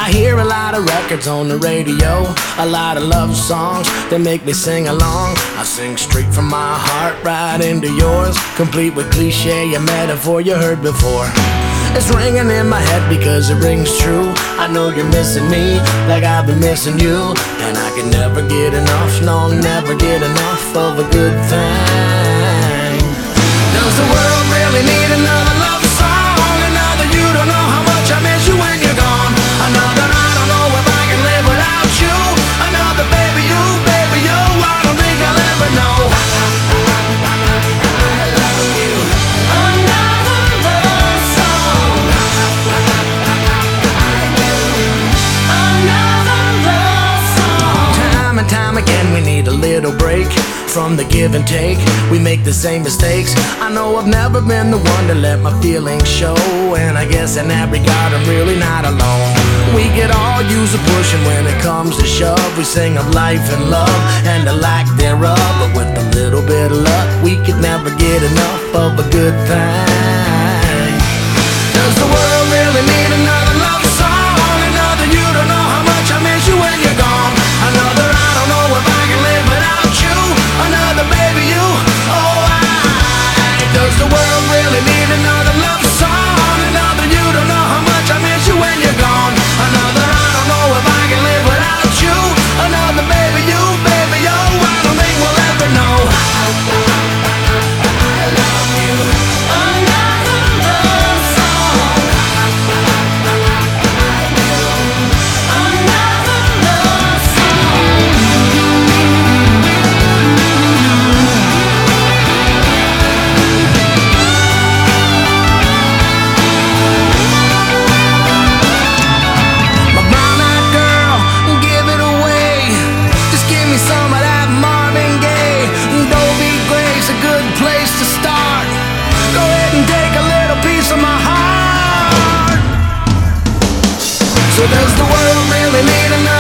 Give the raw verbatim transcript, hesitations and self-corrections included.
I hear a lot of records on the radio, a lot of love songs that make me sing along. I sing straight from my heart right into yours, complete with cliche and metaphor you heard before. It's ringing in my head because it rings true. I know you're missing me like I've been missing you, and I can never get enough, no, never get enough of a good thing. Does the world really need another love song? Another you don't know how much I miss you when you're gone. Another I don't know if I can live without you. Another baby you, baby you, I don't think I'll ever know. I love you. Another love song. I do. Another love song. Time and time again we need a little break from the give and take. We make the same mistakes. I know I've never been the one to let my feelings show, and I guess in that regard I'm really not alone. We get all used to pushing when it comes to shove. We sing of life and love and the lack thereof, but with a little bit of luck we could never get enough of a good thing. Does the world really need another love song? Another you don't know how much I miss you when you're gone. Another I don't know if I can live without you. Another baby you, oh I. Does the world really need another love song? Another you don't know how much I miss you when you're gone. Another I don't know if I can live without you. Another baby you, baby oh, I don't think we'll ever know. I love you. Another love song. I do. Another love song. My brown-eyed girl, give it away. Just give me some of that Marvin Gaye. Dobie Gray's a good place to start. Go ahead and take a little piece of my heart. So does the world really need another